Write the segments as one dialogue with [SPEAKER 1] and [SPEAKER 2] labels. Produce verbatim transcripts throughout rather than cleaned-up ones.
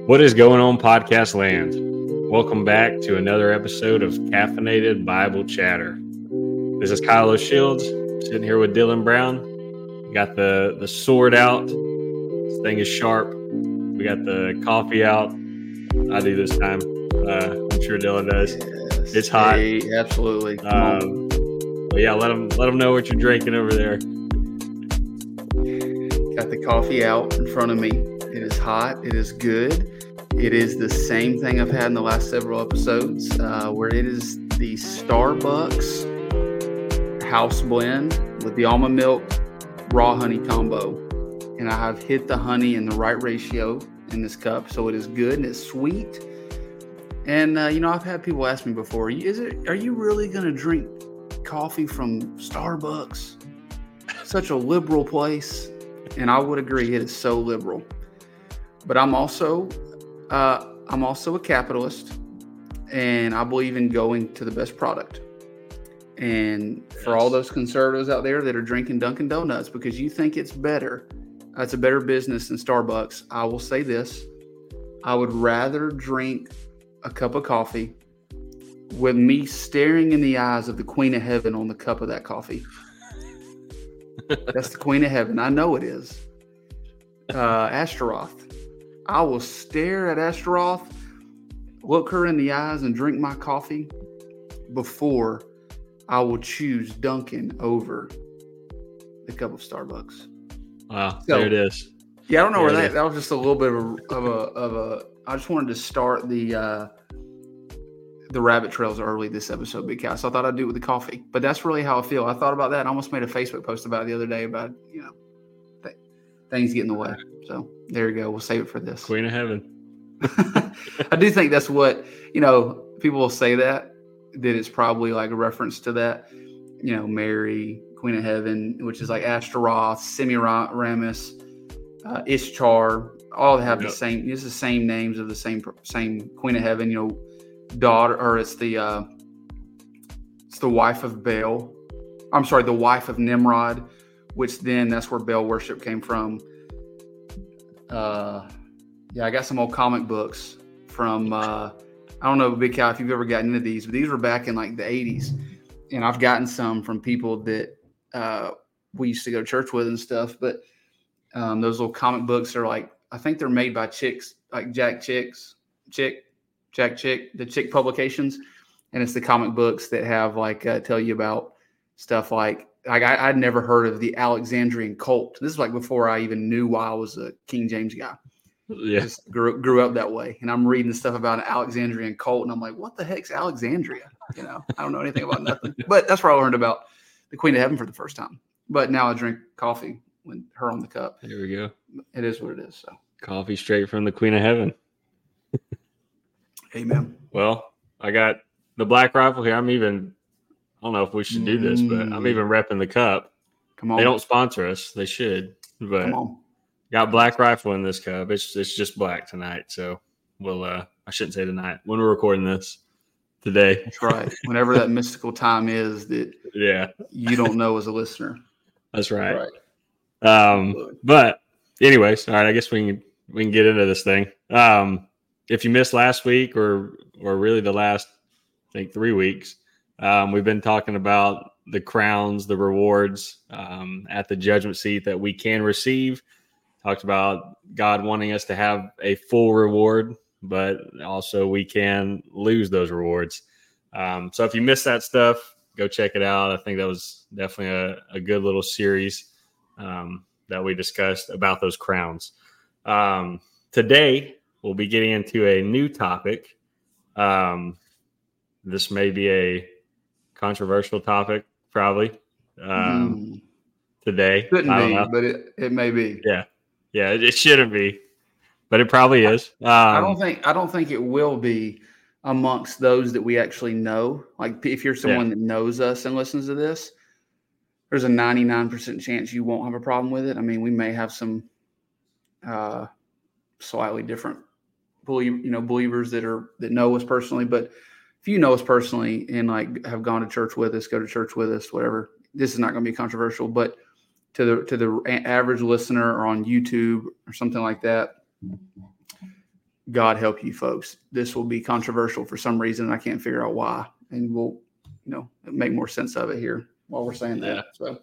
[SPEAKER 1] What is going on, podcast land? Welcome back to another episode of Caffeinated Bible Chatter. This is Kyle O'Shields, sitting here with Dylan Brown. We got the, the sword out. This thing is sharp. We got the coffee out. I do this time. Uh, I'm sure Dylan does.
[SPEAKER 2] Yes.
[SPEAKER 1] It's hot.
[SPEAKER 2] Hey, absolutely.
[SPEAKER 1] Um, but yeah, let them, let them know what you're drinking over there.
[SPEAKER 2] Got the coffee out in front of me. It is hot. It is good. It is the same thing I've had in the last several episodes, uh, where it is the Starbucks house blend with the almond milk raw honey combo. And I have hit the honey in the right ratio in this cup. So it is good and it's sweet. And, uh, you know, I've had people ask me before, is it, are you really going to drink coffee from Starbucks? Such a liberal place. And I would agree, it is so liberal. But I'm also... Uh, I'm also a capitalist, and I believe in going to the best product. And for
[SPEAKER 1] Yes.
[SPEAKER 2] all those conservatives out there that are drinking Dunkin' Donuts because you think it's better, uh, it's a better business than Starbucks, I will say this. I would rather drink a cup of coffee with me staring in the eyes of the Queen of Heaven on the cup of that coffee. That's the Queen of Heaven. I know it is. Uh, Ashtaroth. I will stare at Ashtaroth, look her in the eyes, and drink my coffee before I will choose Dunkin' over the cup of Starbucks.
[SPEAKER 1] Wow,
[SPEAKER 2] So,
[SPEAKER 1] there it is.
[SPEAKER 2] Yeah, I don't know
[SPEAKER 1] There
[SPEAKER 2] where
[SPEAKER 1] it
[SPEAKER 2] that.
[SPEAKER 1] is.
[SPEAKER 2] That was just a little bit of a of a of a. I just wanted to start the uh, the rabbit trails early this episode, Big Cat. So I thought I'd do it with the coffee. But that's really how I feel. I thought about that and I almost made a Facebook post about it the other day about you know th- things get in the way. So there you go. We'll save it for this.
[SPEAKER 1] Queen of Heaven.
[SPEAKER 2] I do think that's what, you know, people will say that, that it's probably like a reference to that, you know, Mary, Queen of Heaven, which is like Ashtaroth, Semiramis, uh, Ishtar, all have
[SPEAKER 1] Yep.
[SPEAKER 2] the same, it's the same names of the same, same Queen of Heaven, you know, daughter, or it's the, uh, it's the wife of Baal. I'm sorry, the wife of Nimrod, which then that's where Baal worship came from. Uh, yeah, I got some old comic books from, uh, I don't know, Big Cow, if you've ever gotten into these, but these were back in like the eighties. And I've gotten some from people that uh, we used to go to church with and stuff. But um, those little comic books are like, I think they're made by Chicks, like Jack Chicks, Chick, Jack Chick, the Chick Publications. And it's the comic books that have like, uh, tell you about stuff like, Like I, I'd never heard of the Alexandrian cult. This is like before I even knew why I was a King James guy.
[SPEAKER 1] Yeah.
[SPEAKER 2] I just grew, grew up that way. And I'm reading stuff about an Alexandrian cult. And I'm like, what the heck's Alexandria? You know, I don't know anything about nothing. But that's where I learned about the Queen of Heaven for the first time. But now I drink coffee with her on the cup.
[SPEAKER 1] There we go.
[SPEAKER 2] It is what it is. So,
[SPEAKER 1] Coffee straight from the Queen of Heaven.
[SPEAKER 2] amen.
[SPEAKER 1] Well, I got the Black Rifle here. I'm even, I don't know if we should do this, but I'm
[SPEAKER 2] Mm.
[SPEAKER 1] even repping the cup.
[SPEAKER 2] Come on.
[SPEAKER 1] They don't sponsor us. They should. But
[SPEAKER 2] Come on.
[SPEAKER 1] got Black Rifle in this cup. It's it's just black tonight. So we'll, uh, I shouldn't say tonight. When we're recording this today.
[SPEAKER 2] That's right. Whenever that mystical time is that
[SPEAKER 1] Yeah,
[SPEAKER 2] you don't know as a listener.
[SPEAKER 1] that's right.
[SPEAKER 2] Right.
[SPEAKER 1] Um, but anyways, all right, I guess we can we can get into this thing. Um, if you missed last week or or really the last, I think three weeks, um, we've been talking about the crowns, the rewards um, at the judgment seat that we can receive. Talked about God wanting us to have a full reward, but also we can lose those rewards. Um, so if you missed that stuff, go check it out. I think that was definitely a, a good little series um, that we discussed about those crowns. Um, today, we'll be getting into a new topic. Um, this may be a controversial topic, probably, um,
[SPEAKER 2] Mm.
[SPEAKER 1] today.
[SPEAKER 2] Couldn't
[SPEAKER 1] I don't
[SPEAKER 2] be,
[SPEAKER 1] know.
[SPEAKER 2] but it, it may be.
[SPEAKER 1] Yeah. Yeah, it, it shouldn't be, but it probably is. Um,
[SPEAKER 2] I don't think I don't think it will be amongst those that we actually know. Like if you're someone that knows us and listens to this, there's a ninety-nine percent chance you won't have a problem with it. I mean, we may have some uh, slightly different believe, you know, believers that are that know us personally, but if you know us personally and like have gone to church with us, go to church with us, whatever, this is not going to be controversial, but to the to the average listener or on YouTube or something like that, God help you folks. This will be controversial for some reason. And I can't figure out why. And we'll, you know, make more sense of it here while we're saying that.
[SPEAKER 1] Yeah.
[SPEAKER 2] So,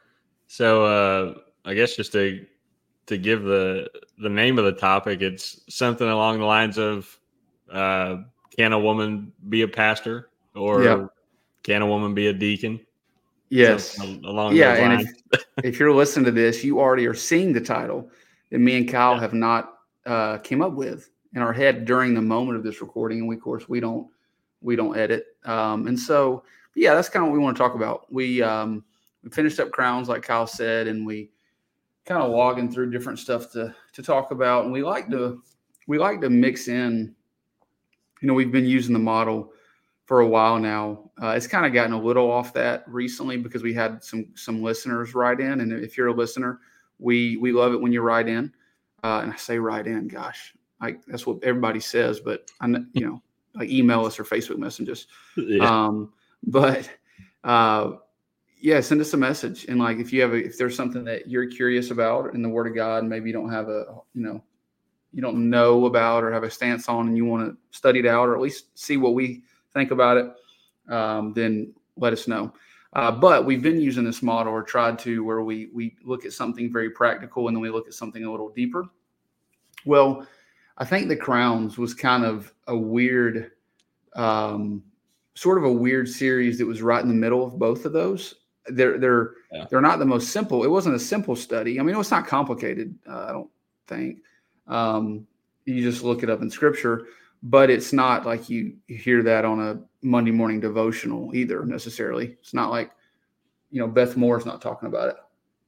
[SPEAKER 1] so uh, I guess just to to give the the name of the topic, it's something along the lines of, uh, can a woman be a pastor, or
[SPEAKER 2] yep.
[SPEAKER 1] can a woman be a deacon?
[SPEAKER 2] Yes.
[SPEAKER 1] Something along
[SPEAKER 2] yeah.
[SPEAKER 1] those
[SPEAKER 2] And
[SPEAKER 1] lines.
[SPEAKER 2] if, if you're listening to this, you already are seeing the title that me and Kyle
[SPEAKER 1] Yeah.
[SPEAKER 2] have not uh, came up with in our head during the moment of this recording. And we, of course, we don't, we don't edit. Um, and so, yeah, that's kind of what we want to talk about. We, um, we finished up Crowns, like Kyle said, and we kind of logging through different stuff to, to talk about. And we like to, we like to mix in, you know, we've been using the model for a while now. Uh, it's kind of gotten a little off that recently because we had some, some listeners write in. And if you're a listener, we, we love it when you write in. Uh, and I say write in, gosh, like that's what everybody says, but I, you know, like email us or Facebook messages.
[SPEAKER 1] Yeah.
[SPEAKER 2] Um, but, uh, yeah, send us a message. And like, if you have, a, if there's something that you're curious about in the Word of God, maybe you don't have a, you know, you don't know about or have a stance on, and you want to study it out, or at least see what we think about it, um, then let us know. Uh, but we've been using this model, or tried to, where we we look at something very practical and then we look at something a little deeper. Well, I think the Crowns was kind of a weird, um, sort of a weird series that was right in the middle of both of those. They're they're yeah. they're not the most simple. It wasn't a simple study. I mean, it's not complicated. Uh, I don't think. Um, you just look it up in Scripture, but it's not like you, you hear that on a Monday morning devotional either necessarily. It's not like, you know, Beth Moore's not talking about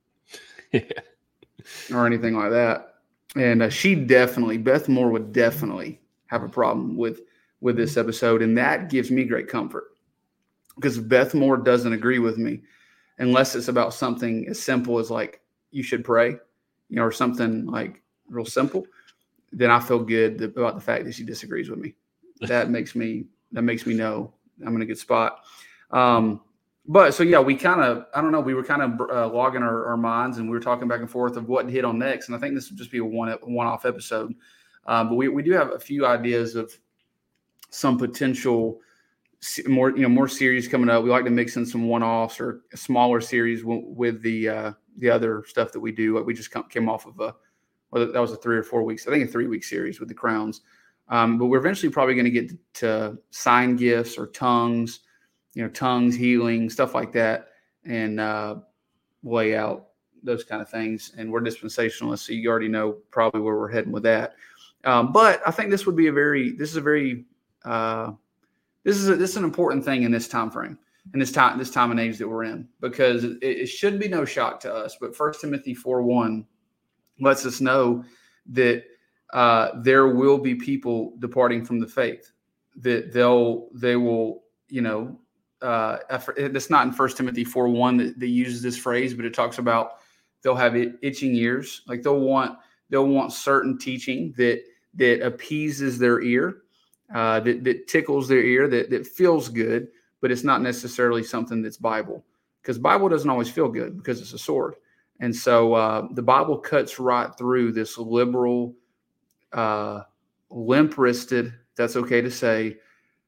[SPEAKER 2] it yeah. or anything like that. And uh, she definitely, Beth Moore would definitely have a problem with with this episode, and that gives me great comfort, because if Beth Moore doesn't agree with me, unless it's about something as simple as like you should pray, you know, or something like real simple, then I feel good about the fact that she disagrees with me. That makes me that makes me know I'm in a good spot. Um, but so yeah, we kind of I don't know we were kind of uh, logging our, our minds, and we were talking back and forth of what to hit on next. And I think this would just be a one one off episode. Um, but we we do have a few ideas of some potential more you know more series coming up. We like to mix in some one offs or a smaller series w- with the uh, the other stuff that we do. We just come, came off of a well, that was a three or four weeks, I think a three week series with the Crowns. Um, but we're eventually probably going to get to sign gifts or tongues, you know, tongues, healing, stuff like that, and uh, lay out those kind of things. And we're dispensationalists, so you already know probably where we're heading with that. Um, but I think this would be a very, this is a very, uh, this is a, this is an important thing in this time frame, in this time, this time and age that we're in, because it, it should be no shock to us. But First Timothy four one lets us know that uh, there will be people departing from the faith, that they'll, they will, you know, uh, it's not in First Timothy four one that, that uses this phrase, but it talks about they'll have itching ears. Like they'll want, they'll want certain teaching that, that appeases their ear, uh, that, that tickles their ear, that, that feels good, but it's not necessarily something that's Bible, because Bible doesn't always feel good because it's a sword. And so uh, the Bible cuts right through this liberal, uh, limp-wristed, that's okay to say,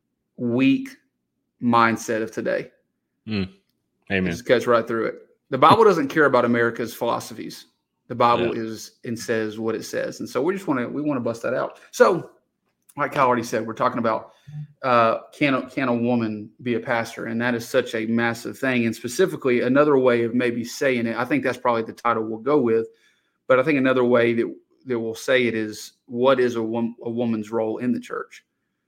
[SPEAKER 2] weak mindset of today.
[SPEAKER 1] Mm. Amen.
[SPEAKER 2] It just cuts right through it. The Bible doesn't care about America's philosophies. The Bible yeah. is and says what it says. And so we just want to we want to bust that out. So like Kyle already said, we're talking about uh, can, a, can a woman be a pastor? And that is such a massive thing. And specifically, another way of maybe saying it, I think that's probably the title we'll go with. But I think another way that, that we'll say it is, what is a, wom- a woman's role in the church?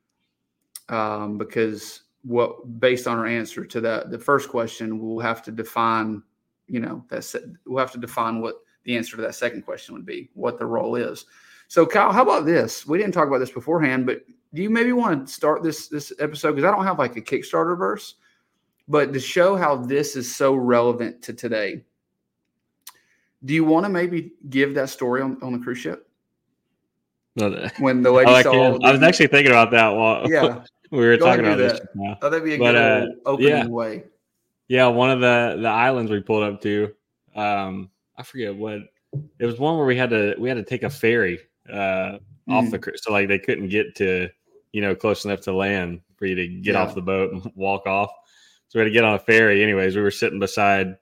[SPEAKER 2] Um, because what based on our answer to that, the first question, we'll have to define, you know, that's we'll have to define what the answer to that second question would be, what the role is. So, Kyle, how about this? We didn't talk about this beforehand, but do you maybe want to start this this episode? Because I don't have like a Kickstarter verse, but to show how this is so relevant to today, do you want to maybe give that story on, on the cruise ship? When the lady
[SPEAKER 1] I,
[SPEAKER 2] saw,
[SPEAKER 1] I was actually thinking about that while
[SPEAKER 2] yeah,
[SPEAKER 1] we were
[SPEAKER 2] Go
[SPEAKER 1] talking about
[SPEAKER 2] this.
[SPEAKER 1] That. Now.
[SPEAKER 2] Oh, that'd be a
[SPEAKER 1] but,
[SPEAKER 2] good
[SPEAKER 1] uh,
[SPEAKER 2] opening
[SPEAKER 1] yeah.
[SPEAKER 2] way.
[SPEAKER 1] Yeah, one of the, the islands we pulled up to, um, I forget what it was. One where we had to we had to take a ferry uh, off
[SPEAKER 2] Mm.
[SPEAKER 1] the, so like they couldn't get to, you know, close enough to land for you to get
[SPEAKER 2] Yeah.
[SPEAKER 1] off the boat and walk off. So we had to get on a ferry. Anyways, we were sitting beside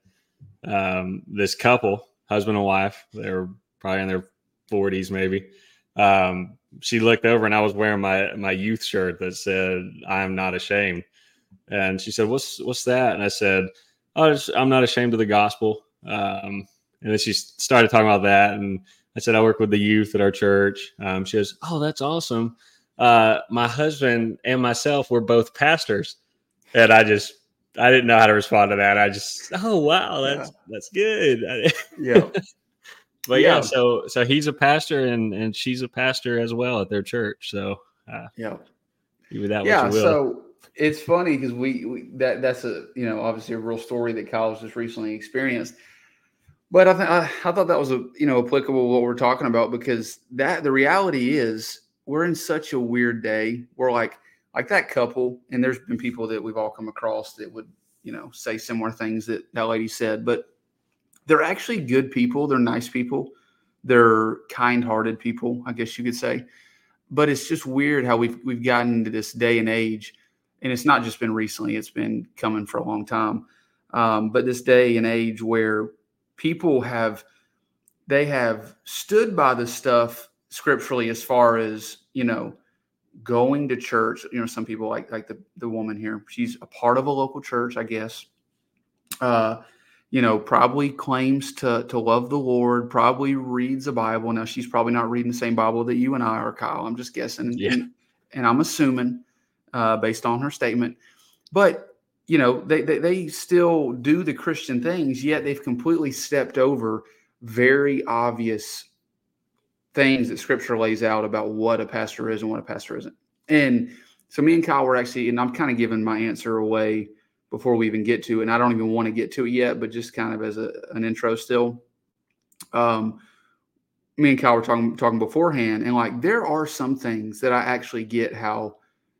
[SPEAKER 1] um, this couple, husband and wife. They were probably in their forties, maybe. Um, she looked over and I was wearing my, my youth shirt that said, "I am not ashamed." And she said, what's, what's that? And I said, "Oh, just, I'm not ashamed of the gospel." Um, and then she started talking about that. And I said, "I work with the youth at our church." Um, she goes, "Oh, that's awesome. Uh, my husband and myself were both pastors." And I just, I didn't know how to respond to that. I just, oh, wow, that's, yeah. that's good.
[SPEAKER 2] Yeah.
[SPEAKER 1] But yeah. yeah, so, so he's a pastor and, and she's a pastor as well at their church. So, uh,
[SPEAKER 2] yeah.
[SPEAKER 1] You that
[SPEAKER 2] yeah.
[SPEAKER 1] What you will.
[SPEAKER 2] So it's funny because we, we, that, that's a, you know, obviously a real story that Kyle's just recently experienced. But I, th- I, I thought that was, a, you know, applicable to what we're talking about, because that the reality is we're in such a weird day. We're like, like that couple, and there's been people that we've all come across that would, you know, say similar things that that lady said, but they're actually good people. They're nice people. They're kind-hearted people, I guess you could say. But it's just weird how we've, we've gotten into this day and age, and it's not just been recently, it's been coming for a long time. Um, but this day and age where people have, they have stood by the stuff scripturally as far as, you know, going to church. You know, some people like, like the, the woman here, she's a part of a local church, I guess. Uh, you know, probably claims to, to love the Lord, probably reads the Bible. Now she's probably not reading the same Bible that you and I are, Kyle. I'm just guessing.
[SPEAKER 1] Yeah.
[SPEAKER 2] And, and I'm assuming, uh, based on her statement, but you know, they, they, they still do the Christian things, yet they've completely stepped over very obvious things that scripture lays out about what a pastor is and what a pastor isn't. And so me and Kyle were actually, and I'm kind of giving my answer away before we even get to it, and I don't even want to get to it yet, but just kind of as a, an intro still. Um, me and Kyle were talking, talking beforehand, and like, there are some things that I actually get how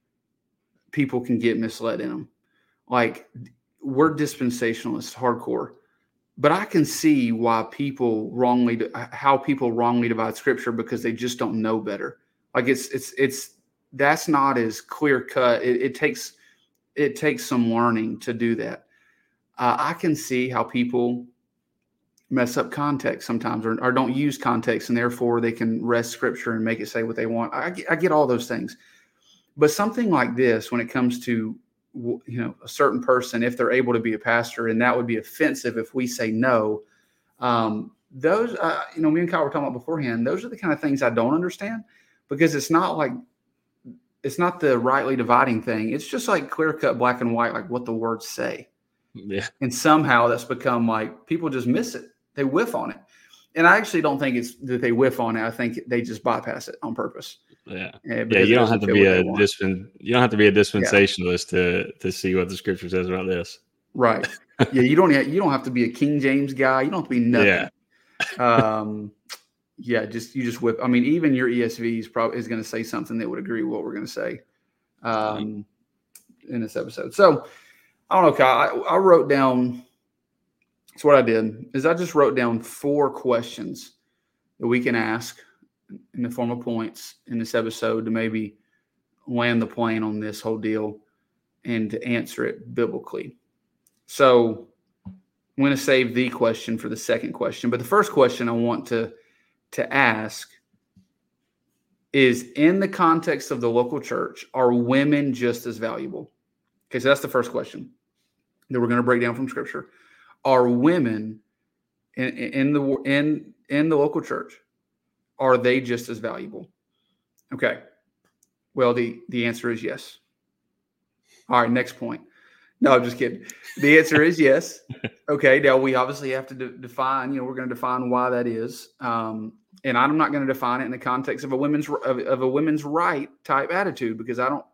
[SPEAKER 2] people can get misled in them. Like, we're dispensationalists, hardcore, but I can see why people wrongly, how people wrongly divide scripture, because they just don't know better. Like it's, it's, it's, that's not as clear cut. It, it takes, it takes some learning to do that. Uh, I can see how people mess up context sometimes, or, or don't use context, and therefore they can wrest scripture and make it say what they want. I get, I get all those things, but something like this, when it comes to, you know, a certain person, if they're able to be a pastor, and that would be offensive if we say no. Um, those, uh, you know, me and Kyle were talking about beforehand, those are the kind of things I don't understand, because it's not like, it's not the rightly dividing thing. It's just like clear cut, black and white, like what the words say.
[SPEAKER 1] Yeah.
[SPEAKER 2] And somehow that's become like, people just miss it. They whiff on it. And I actually don't think it's that they whiff on it. I think they just bypass it on purpose.
[SPEAKER 1] Yeah. Yeah. You don't have to be a dispen, you don't have to be a dispensationalist yeah. to, to see what the scripture says about this.
[SPEAKER 2] Right. Yeah. You don't have, you don't have to be a King James guy. You don't have to be nothing. Yeah. um, yeah. Just, you just whip. I mean, even your E S V is probably is going to say something that would agree with what we're going to say um, in this episode. So I don't know, Kyle, I, I wrote down, so what I did is I just wrote down four questions that we can ask in the form of points in this episode to maybe land the plane on this whole deal and to answer it biblically. So I'm going to save the question for the second question. But the first question I want to, to ask is, in the context of the local church, are women just as valuable? Okay, so that's the first question that we're going to break down from scripture. Are women in, in the in in the local church, are they just as valuable? Okay. Well, the, the answer is yes. All right, next point. No, I'm just kidding. The answer is yes. Okay, now we obviously have to de- define, you know, we're going to define why that is. Um, and I'm not going to define it in the context of a women's of, of a women's right type attitude, because I don't,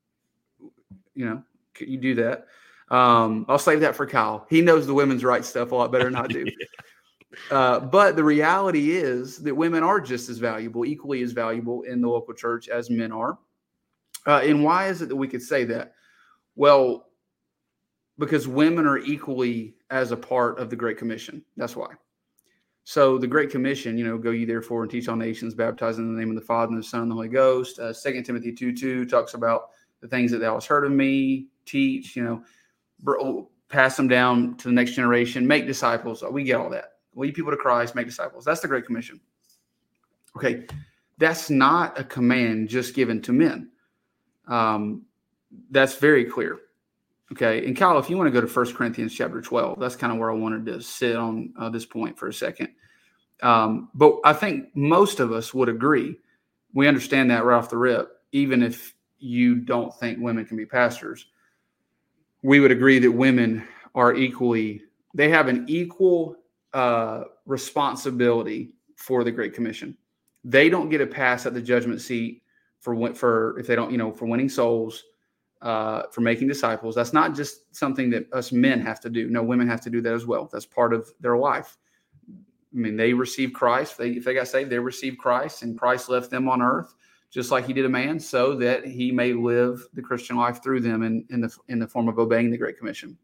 [SPEAKER 2] you know, you do that. Um, I'll save that for Kyle. He knows the women's rights stuff a lot better than I do. Uh, but the reality is that women are just as valuable, equally as valuable in the local church as men are. Uh, and why is it that we could say that? Well, because women are equally as a part of the Great Commission. That's why. So the Great Commission, you know, go ye therefore and teach all nations, baptizing in the name of the Father and the Son and the Holy Ghost. Uh, Second Timothy two two talks about the things that thou hast heard of me, teach, you know, br- pass them down to the next generation, make disciples. We get all that. Lead people to Christ, make disciples. That's the Great Commission. Okay, that's not a command just given to men. Um, that's very clear. Okay, and Kyle, if you want to go to First Corinthians chapter twelve, that's kind of where I wanted to sit on uh, this point for a second. Um, but I think most of us would agree. We understand that right off the rip, even if you don't think women can be pastors. We would agree that women are equally, they have an equal uh, responsibility for the Great Commission. They don't get a pass at the judgment seat for for if they don't, you know, for winning souls, uh, for making disciples. That's not just something that us men have to do. No, women have to do that as well. That's part of their life. I mean, they received Christ. They, if they got saved, they received Christ, and Christ left them on earth just like he did a man, so that he may live the Christian life through them in, in the in the form of obeying the Great Commission.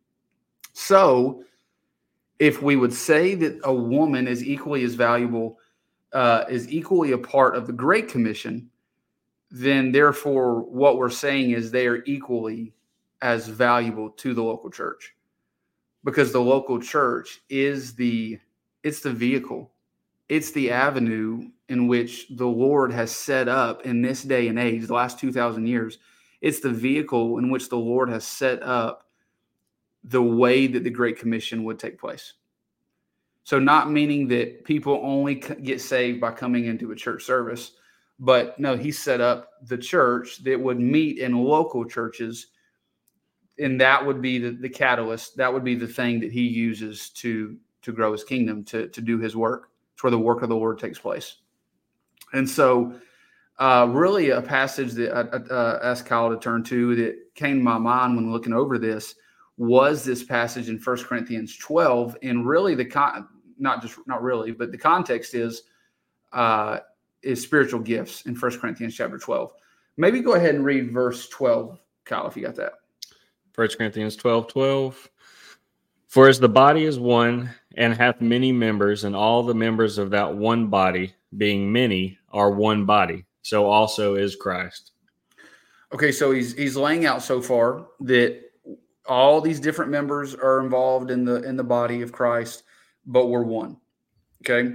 [SPEAKER 2] So if we would say that a woman is equally as valuable, uh, is equally a part of the Great Commission, then therefore what we're saying is they are equally as valuable to the local church, because the local church is the, it's the vehicle. It's the avenue in which the Lord has set up in this day and age, the last two thousand years. It's the vehicle in which the Lord has set up the way that the Great Commission would take place. So not meaning that people only get saved by coming into a church service, but no, he set up the church that would meet in local churches, and that would be the, the catalyst. That would be the thing that he uses to, to grow his kingdom, to, to do his work. It's where the work of the Lord takes place. And so uh, really a passage that I uh, asked Kyle to turn to that came to my mind when looking over this was this passage in First Corinthians twelve. And really the con- not just not really, but the context is uh, is spiritual gifts in First Corinthians chapter twelve. Maybe go ahead and read verse twelve, Kyle, if you got that.
[SPEAKER 1] First Corinthians twelve twelve. For as the body is one and hath many members, and all the members of that one body, being many, are one body, so also is Christ.
[SPEAKER 2] Okay, so he's he's laying out so far that all these different members are involved in the in the body of Christ, but we're one. Okay.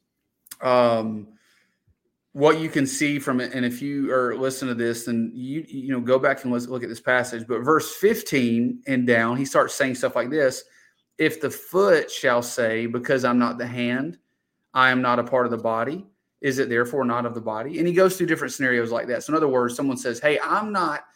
[SPEAKER 2] Um, what you can see from it, and if you are listening to this, then you you know go back and let's look at this passage. But verse fifteen and down, he starts saying stuff like this. If the foot shall say, because I'm not the hand, I am not a part of the body, is it therefore not of the body? And he goes through different scenarios like that. So in other words, someone says, hey, I'm not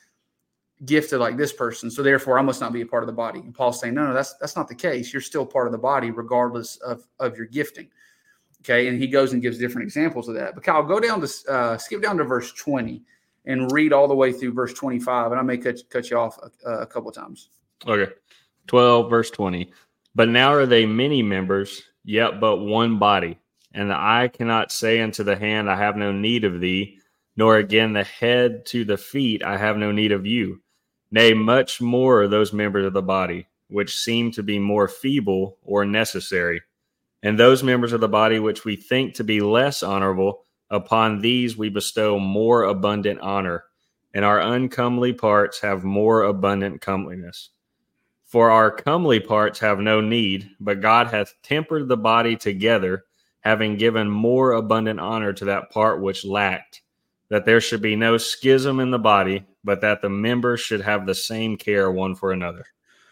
[SPEAKER 2] gifted like this person, so therefore I must not be a part of the body. And Paul's saying, no, no, that's that's not the case. You're still part of the body regardless of, of your gifting. Okay, and he goes and gives different examples of that. But Kyle, go down to, uh, skip down to verse twenty and read all the way through verse twenty-five, and I may cut, cut you off a, a couple of times.
[SPEAKER 1] Okay, twelve, verse twenty. But now are they many members, yet but one body. And the eye cannot say unto the hand, I have no need of thee, nor again the head to the feet, I have no need of you. Nay, much more are those members of the body, which seem to be more feeble or necessary. And those members of the body which we think to be less honorable, upon these we bestow more abundant honor, and our uncomely parts have more abundant comeliness. For our comely parts have no need, but God hath tempered the body together, having given more abundant honor to that part which lacked, that there should be no schism in the body, but that the members should have the same care one for another.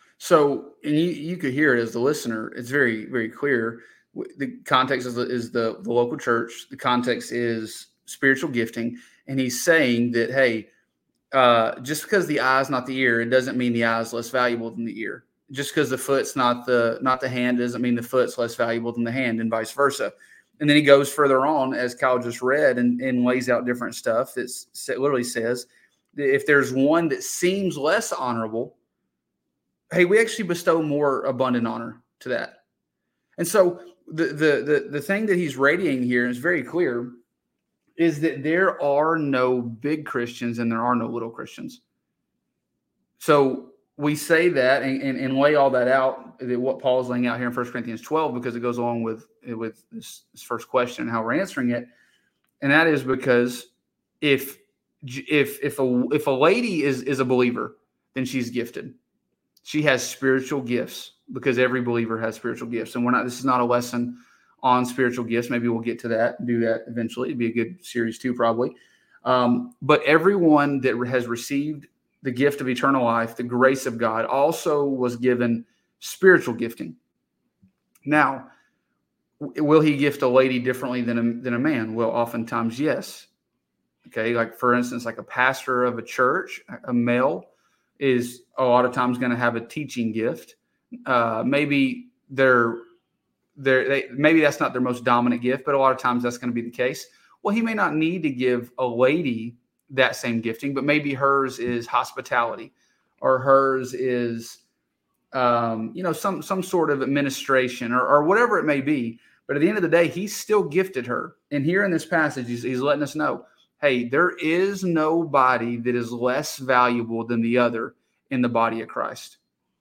[SPEAKER 2] So, and you, you could hear it as the listener. It's very, very clear. The context is the, is the, the local church. The context is spiritual gifting. And he's saying that, hey, uh, just because the eye is not the ear, it doesn't mean the eye is less valuable than the ear. Just because the foot's not the not the hand doesn't mean the foot's less valuable than the hand, and vice versa. And then he goes further on, as Kyle just read, and, and lays out different stuff that literally says that if there's one that seems less honorable, hey, we actually bestow more abundant honor to that. And so the the the, the thing that he's radiating here is very clear, is that there are no big Christians and there are no little Christians. So we say that and, and, and lay all that out, that what Paul's laying out here in First Corinthians twelve, because it goes along with, with this, this first question and how we're answering it. And that is because if if if a if a lady is is a believer, then she's gifted. She has spiritual gifts, because every believer has spiritual gifts. And we're not, this is not a lesson on spiritual gifts. Maybe we'll get to that and do that eventually. It'd be a good series too, probably. Um, but everyone that has received the gift of eternal life, the grace of God, also was given spiritual gifting. Now, will he gift a lady differently than a, than a man? Well, oftentimes, yes. Okay, like for instance, like a pastor of a church, a male is a lot of times going to have a teaching gift. Uh, maybe they're, they're, they maybe that's not their most dominant gift, but a lot of times that's going to be the case. Well, he may not need to give a lady that same gifting, but maybe hers is hospitality, or hers is, um, you know, some some sort of administration, or, or whatever it may be. But at the end of the day, he's still gifted her. And here in this passage, he's, he's letting us know, hey, there is nobody that is less valuable than the other in the body of Christ.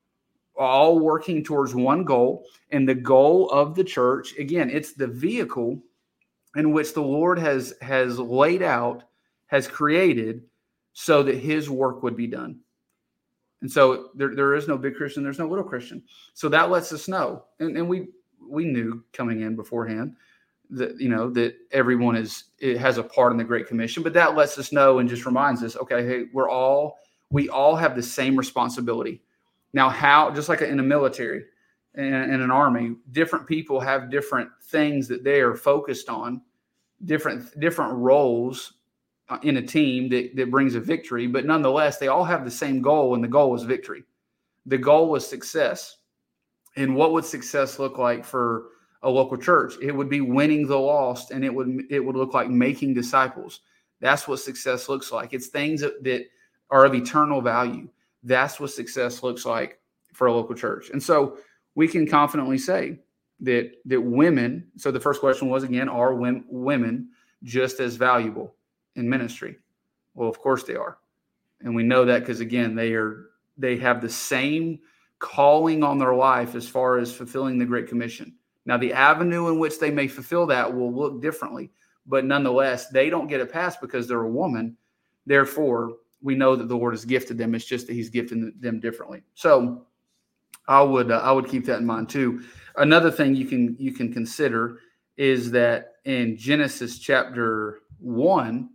[SPEAKER 2] All working towards one goal. And the goal of the church, again, it's the vehicle in which the Lord has, has laid out, has created, so that his work would be done. And so there, there is no big Christian, there's no little Christian. So that lets us know. And, and we we knew coming in beforehand that, you know, that everyone is, it has a part in the Great Commission, but that lets us know and just reminds us, okay, hey, we're all, we all have the same responsibility. Now, how, just like in a military and in an army, different people have different things that they are focused on, different, different roles in a team that, that brings a victory, but nonetheless, they all have the same goal, and the goal is victory. The goal was success. And what would success look like for a local church? It would be winning the lost, and it would it would look like making disciples. That's what success looks like. It's things that, that are of eternal value. That's what success looks like for a local church. And so we can confidently say that that women, so the first question was, again, are women just as valuable in ministry? Well, of course they are. And we know that because, again, they are they have the same calling on their life as far as fulfilling the Great Commission. Now, the avenue in which they may fulfill that will look differently, but nonetheless, they don't get a pass because they're a woman. Therefore, we know that the Lord has gifted them. It's just that he's gifted them differently. So I would uh, I would keep that in mind too. Another thing you can you can consider is that in Genesis chapter one,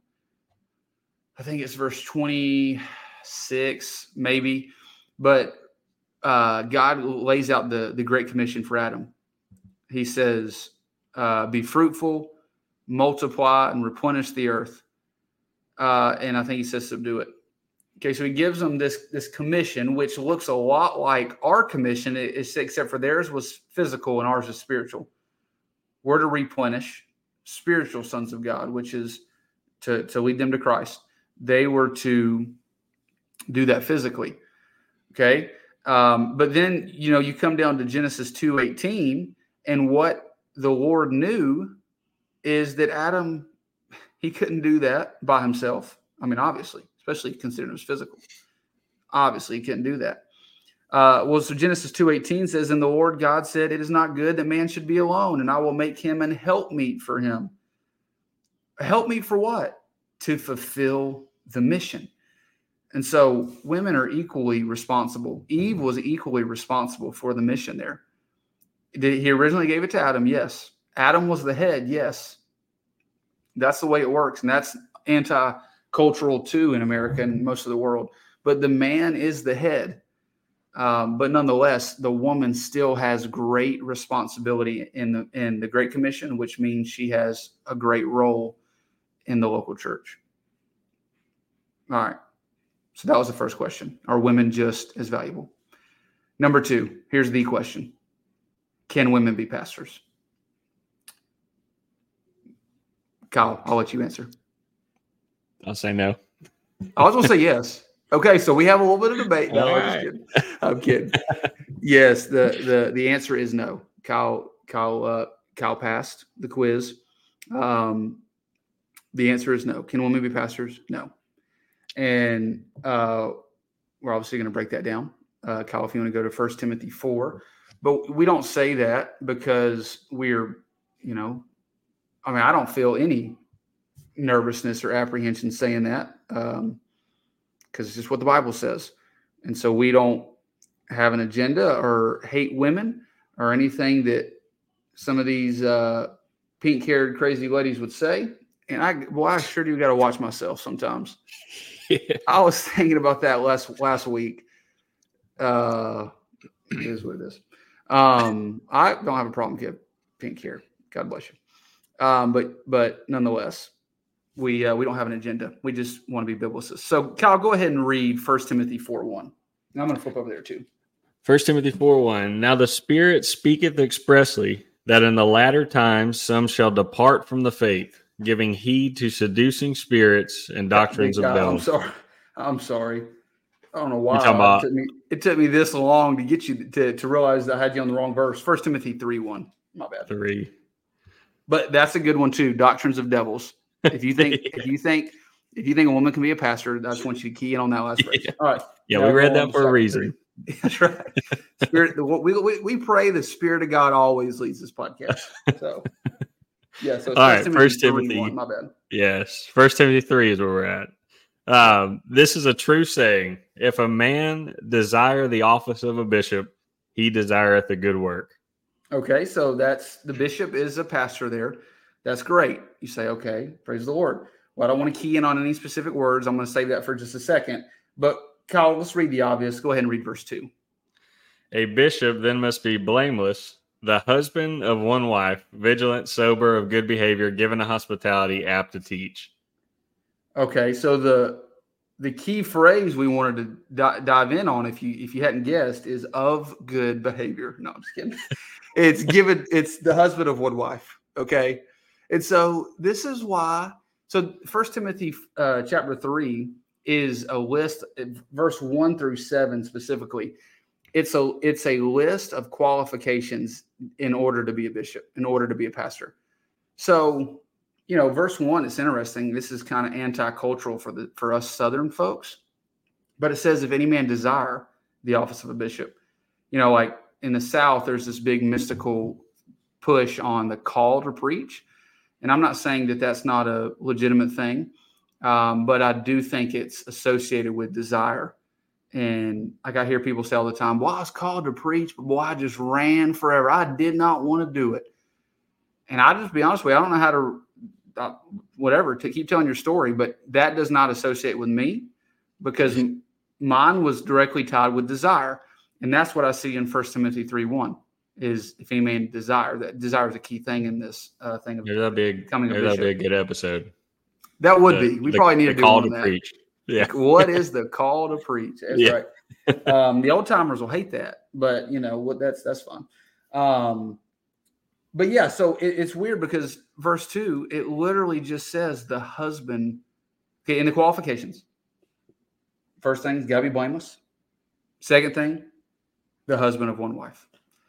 [SPEAKER 2] I think it's verse twenty-six, maybe, but uh, God lays out the, the Great Commission for Adam. He says, uh, be fruitful, multiply, and replenish the earth. Uh, and I think he says, subdue it. Okay, so he gives them this, this commission, which looks a lot like our commission, except for theirs was physical and ours is spiritual. We're to replenish spiritual sons of God, which is to, to lead them to Christ. They were to do that physically. Okay. Um, but then, you know, you come down to Genesis two eighteen, and what the Lord knew is that Adam, he couldn't do that by himself. I mean, obviously, especially considering it was physical. Obviously, he couldn't do that. Uh, well, so Genesis two eighteen says, and the Lord God said, it is not good that man should be alone, and I will make him an helpmeet for him. A helpmeet for what? To fulfill the mission. And so women are equally responsible. Eve was equally responsible for the mission there. Did he originally gave it to Adam? Yes. Adam was the head. Yes. That's the way it works. And that's anti-cultural too in America and most of the world. But the man is the head. Um, but nonetheless, the woman still has great responsibility in the, in the Great Commission, which means she has a great role in the local church. All right. So that was the first question. Are women just as valuable? Number two, here's the question. Can women be pastors? Kyle, I'll let you answer.
[SPEAKER 1] I'll say no.
[SPEAKER 2] I was going to say yes. Okay, so we have a little bit of debate. No, I'm just kidding. I'm kidding. Yes, the, the, the answer is no. Kyle, Kyle, uh, Kyle passed the quiz. Um, the answer is no. Can women be pastors? No. And uh, we're obviously going to break that down. uh, Kyle, if you want to go to First Timothy four. But we don't say that because we're, you know, I mean, I don't feel any nervousness or apprehension saying that um, because it's just what the Bible says. And so we don't have an agenda or hate women or anything that some of these uh, pink-haired crazy ladies would say. And I, well, I sure do got to watch myself sometimes. Yeah. I was thinking about that last last week. Uh, it is what it is. Um, I don't have a problem with pink hair. God bless you. Um, but but nonetheless, we uh, we don't have an agenda. We just want to be biblicists. So, Kyle, go ahead and read First Timothy four one. Now I'm going to flip over there too.
[SPEAKER 1] First Timothy four one. Now the Spirit speaketh expressly that in the latter times some shall depart from the faith, giving heed to seducing spirits and doctrines of devils.
[SPEAKER 2] I'm sorry. I'm sorry. I don't know why it
[SPEAKER 1] about-
[SPEAKER 2] took, me, it took me this long to get you to, to realize that I had you on the wrong verse. First Timothy three one. My bad.
[SPEAKER 1] Three.
[SPEAKER 2] But that's a good one too. Doctrines of devils. If you think, yeah. if you think, if you think a woman can be a pastor, I just want you to key in on that last verse.
[SPEAKER 1] Yeah.
[SPEAKER 2] All right.
[SPEAKER 1] Yeah, now we read that for a reason.
[SPEAKER 2] Three. That's right. Spirit. The, we, we we pray the Spirit of God always leads this podcast. So yeah. So
[SPEAKER 1] all right. Timothy First Timothy.
[SPEAKER 2] one, my bad.
[SPEAKER 1] Yes. First Timothy three is where we're at. Um, this is a true saying. If a man desire the office of a bishop, he desireth a good work.
[SPEAKER 2] Okay, so that's the bishop is a pastor there. That's great. You say, okay, praise the Lord. Well, I don't want to key in on any specific words. I'm going to save that for just a second. But Kyle, let's read the obvious. Go ahead and read verse two.
[SPEAKER 1] A bishop then must be blameless, the husband of one wife, vigilant, sober, of good behavior, given to hospitality, apt to teach.
[SPEAKER 2] Okay, so the the key phrase we wanted to di- dive in on, if you if you hadn't guessed, is of good behavior. No, I'm just kidding. It's given. It's the husband of one wife. Okay, and so this is why. So First Timothy uh, chapter three is a list, verse one through seven specifically. It's a it's a list of qualifications in order to be a bishop, in order to be a pastor. So, you know, verse one, it's interesting. This is kind of anti-cultural for the for us Southern folks. But it says, if any man desire the office of a bishop, you know, like in the South, there's this big mystical push on the call to preach. And I'm not saying that that's not a legitimate thing, um, but I do think it's associated with desire. And like I hear people say all the time, well, I was called to preach, but boy, I just ran forever. I did not want to do it. And I just be honest with you, I don't know how to, uh, whatever, to keep telling your story, but that does not associate with me because mine was directly tied with desire. And that's what I see in First Timothy three one is if any man desire. That desire is a key thing in this uh, thing of
[SPEAKER 1] that'd be,
[SPEAKER 2] becoming a
[SPEAKER 1] that'd
[SPEAKER 2] bishop.
[SPEAKER 1] be a good episode.
[SPEAKER 2] That would
[SPEAKER 1] the,
[SPEAKER 2] be. We
[SPEAKER 1] the,
[SPEAKER 2] probably need
[SPEAKER 1] the
[SPEAKER 2] to do
[SPEAKER 1] call
[SPEAKER 2] one
[SPEAKER 1] to
[SPEAKER 2] on that.
[SPEAKER 1] preach. Yeah.
[SPEAKER 2] What is the call to preach? That's
[SPEAKER 1] yeah.
[SPEAKER 2] right. Um, the old timers will hate that, but you know what? That's that's fun. Um, but yeah, so it, it's weird because verse two, it literally just says the husband. Okay, in the qualifications. First thing, got to be blameless. Second thing, the husband of one wife.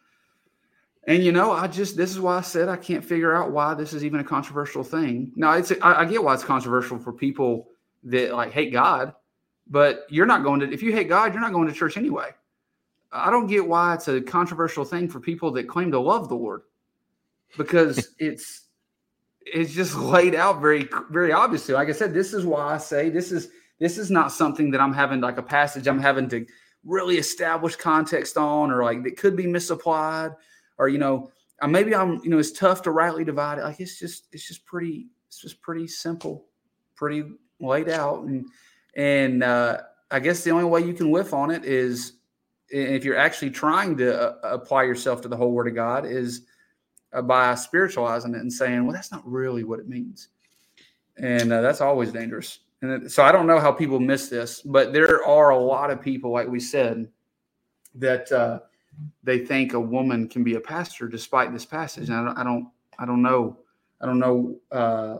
[SPEAKER 2] And, you know, I just, this is why I said I can't figure out why this is even a controversial thing. Now, it's, I, I get why it's controversial for people that like hate God, but you're not going to, if you hate God, you're not going to church anyway. I don't get why it's a controversial thing for people that claim to love the Lord because it's, it's just laid out very, very obviously. Like I said, this is why I say this is, this is not something that I'm having like a passage I'm having to really establish context on, or like that could be misapplied. Or, you know, maybe I'm, you know, it's tough to rightly divide it. Like it's just, it's just pretty, it's just pretty simple, pretty laid out. And, and uh, I guess the only way you can whiff on it is if you're actually trying to uh, apply yourself to the whole word of God is uh, by spiritualizing it and saying, well, that's not really what it means. And uh, that's always dangerous. And so I don't know how people miss this, but there are a lot of people, like we said, that, uh, they think a woman can be a pastor despite this passage. And I don't, I don't, I don't know. I don't know uh,